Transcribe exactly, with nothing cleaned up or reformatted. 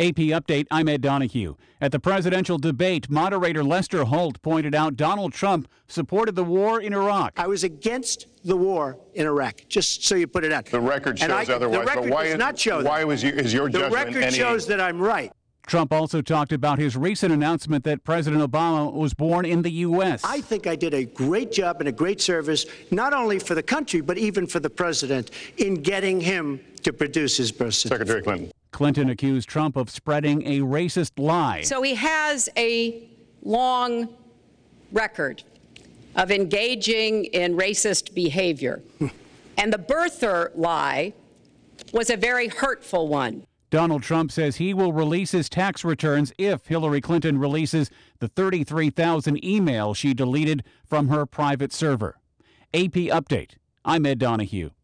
A P Update, I'm Ed Donahue. At the presidential debate, moderator Lester Holt pointed out Donald Trump supported the war in Iraq. I was against the war in Iraq, just so you put it out. The record shows I, otherwise. The record but why does is, not show why that. was you, is your the judgment record any... shows that I'm right. Trump also talked about his recent announcement that President Obama was born in the U S. I think I did a great job and a great service, not only for the country, but even for the president, in getting him to produce his birth certificate. Secretary Clinton. Clinton accused Trump of spreading a racist lie. So he has a long record of engaging in racist behavior. And the birther lie was a very hurtful one. Donald Trump says he will release his tax returns if Hillary Clinton releases the thirty-three thousand emails she deleted from her private server. A P Update. I'm Ed Donahue.